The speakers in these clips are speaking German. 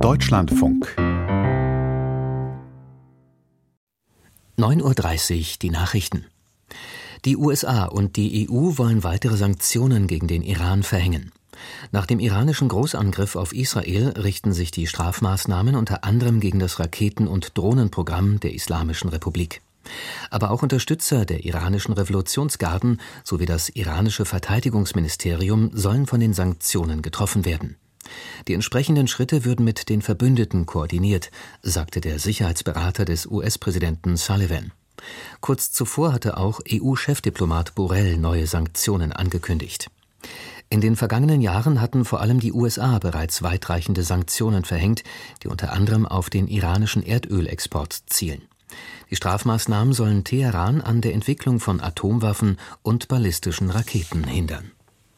Deutschlandfunk 9:30 Uhr die Nachrichten. Die USA und die EU wollen weitere Sanktionen gegen den Iran verhängen. Nach dem iranischen Großangriff auf Israel richten sich die Strafmaßnahmen unter anderem gegen das Raketen- und Drohnenprogramm der Islamischen Republik. Aber auch Unterstützer der iranischen Revolutionsgarden sowie das iranische Verteidigungsministerium sollen von den Sanktionen getroffen werden. Die entsprechenden Schritte würden mit den Verbündeten koordiniert, sagte der Sicherheitsberater des US-Präsidenten Sullivan. Kurz zuvor hatte auch EU-Chefdiplomat Borrell neue Sanktionen angekündigt. In den vergangenen Jahren hatten vor allem die USA bereits weitreichende Sanktionen verhängt, die unter anderem auf den iranischen Erdölexport zielen. Die Strafmaßnahmen sollen Teheran an der Entwicklung von Atomwaffen und ballistischen Raketen hindern.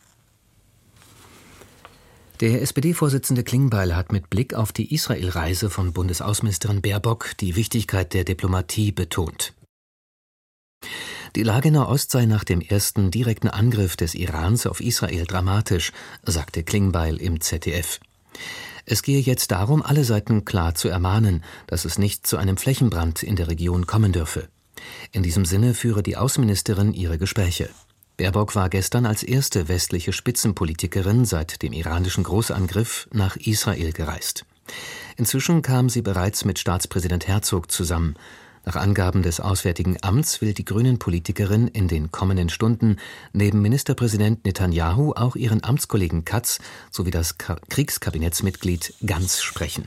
Der SPD-Vorsitzende Klingbeil hat mit Blick auf die Israel-Reise von Bundesaußenministerin Baerbock die Wichtigkeit der Diplomatie betont. Die Lage in Nahost sei nach dem ersten direkten Angriff des Irans auf Israel dramatisch, sagte Klingbeil im ZDF. Es gehe jetzt darum, alle Seiten klar zu ermahnen, dass es nicht zu einem Flächenbrand in der Region kommen dürfe. In diesem Sinne führe die Außenministerin ihre Gespräche. Baerbock war gestern als erste westliche Spitzenpolitikerin seit dem iranischen Großangriff nach Israel gereist. Inzwischen kam sie bereits mit Staatspräsident Herzog zusammen. Nach Angaben des Auswärtigen Amts will die Grünen-Politikerin in den kommenden Stunden neben Ministerpräsident Netanyahu auch ihren Amtskollegen Katz sowie das Kriegskabinettsmitglied Gantz sprechen.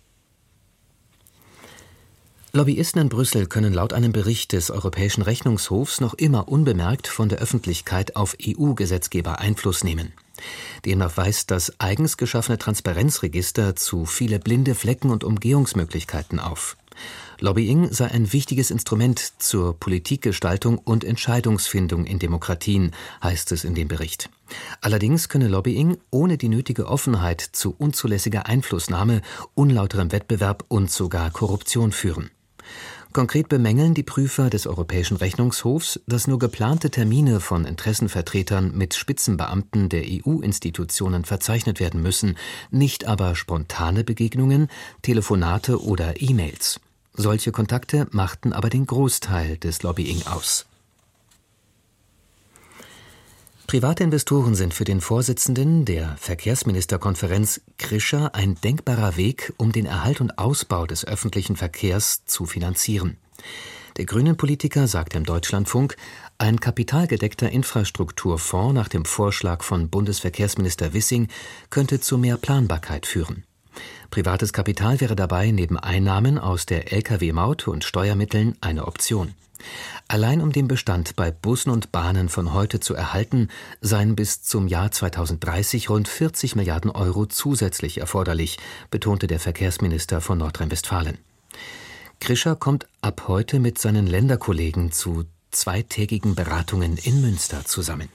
Lobbyisten in Brüssel können laut einem Bericht des Europäischen Rechnungshofs noch immer unbemerkt von der Öffentlichkeit auf EU-Gesetzgeber Einfluss nehmen. Demnach weist das eigens geschaffene Transparenzregister zu viele blinde Flecken und Umgehungsmöglichkeiten auf. Lobbying sei ein wichtiges Instrument zur Politikgestaltung und Entscheidungsfindung in Demokratien, heißt es in dem Bericht. Allerdings könne Lobbying ohne die nötige Offenheit zu unzulässiger Einflussnahme, unlauterem Wettbewerb und sogar Korruption führen. Konkret bemängeln die Prüfer des Europäischen Rechnungshofs, dass nur geplante Termine von Interessenvertretern mit Spitzenbeamten der EU-Institutionen verzeichnet werden müssen, nicht aber spontane Begegnungen, Telefonate oder E-Mails. Solche Kontakte machten aber den Großteil des Lobbying aus. Private Investoren sind für den Vorsitzenden der Verkehrsministerkonferenz Krischer ein denkbarer Weg, um den Erhalt und Ausbau des öffentlichen Verkehrs zu finanzieren. Der Grünen-Politiker sagte im Deutschlandfunk, ein kapitalgedeckter Infrastrukturfonds nach dem Vorschlag von Bundesverkehrsminister Wissing könnte zu mehr Planbarkeit führen. Privates Kapital wäre dabei neben Einnahmen aus der Lkw-Maut und Steuermitteln eine Option. Allein um den Bestand bei Bussen und Bahnen von heute zu erhalten, seien bis zum Jahr 2030 rund 40 Milliarden Euro zusätzlich erforderlich, betonte der Verkehrsminister von Nordrhein-Westfalen. Krischer kommt ab heute mit seinen Länderkollegen zu zweitägigen Beratungen in Münster zusammen.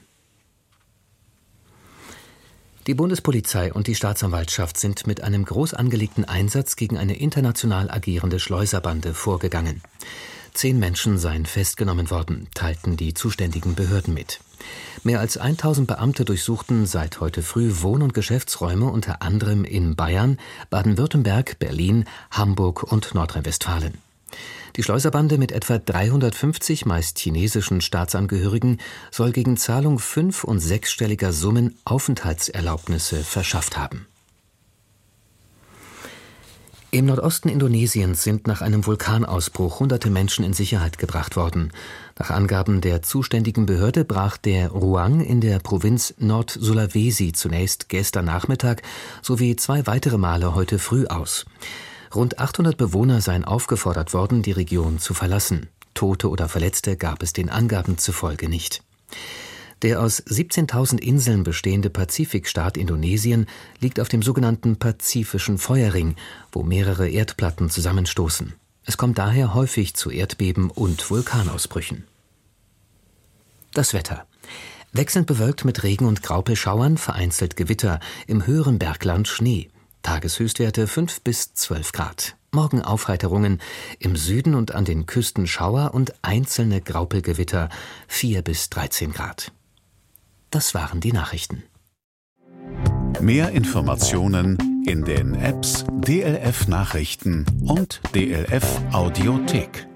Die Bundespolizei und die Staatsanwaltschaft sind mit einem groß angelegten Einsatz gegen eine international agierende Schleuserbande vorgegangen. 10 Menschen seien festgenommen worden, teilten die zuständigen Behörden mit. Mehr als 1000 Beamte durchsuchten seit heute früh Wohn- und Geschäftsräume unter anderem in Bayern, Baden-Württemberg, Berlin, Hamburg und Nordrhein-Westfalen. Die Schleuserbande mit etwa 350 meist chinesischen Staatsangehörigen soll gegen Zahlung 5- und 6-stelliger Summen Aufenthaltserlaubnisse verschafft haben. Im Nordosten Indonesiens sind nach einem Vulkanausbruch hunderte Menschen in Sicherheit gebracht worden. Nach Angaben der zuständigen Behörde brach der Ruang in der Provinz Nord-Sulawesi zunächst gestern Nachmittag sowie 2 weitere Male heute früh aus. Rund 800 Bewohner seien aufgefordert worden, die Region zu verlassen. Tote oder Verletzte gab es den Angaben zufolge nicht. Der aus 17.000 Inseln bestehende Pazifikstaat Indonesien liegt auf dem sogenannten Pazifischen Feuerring, wo mehrere Erdplatten zusammenstoßen. Es kommt daher häufig zu Erdbeben und Vulkanausbrüchen. Das Wetter. Wechselnd bewölkt mit Regen- und Graupelschauern, vereinzelt Gewitter, im höheren Bergland Schnee. Tageshöchstwerte 5 bis 12 Grad. Morgen Aufheiterungen, im Süden und an den Küsten Schauer und einzelne Graupelgewitter 4 bis 13 Grad. Das waren die Nachrichten. Mehr Informationen In den Apps DLF Nachrichten und DLF Audiothek.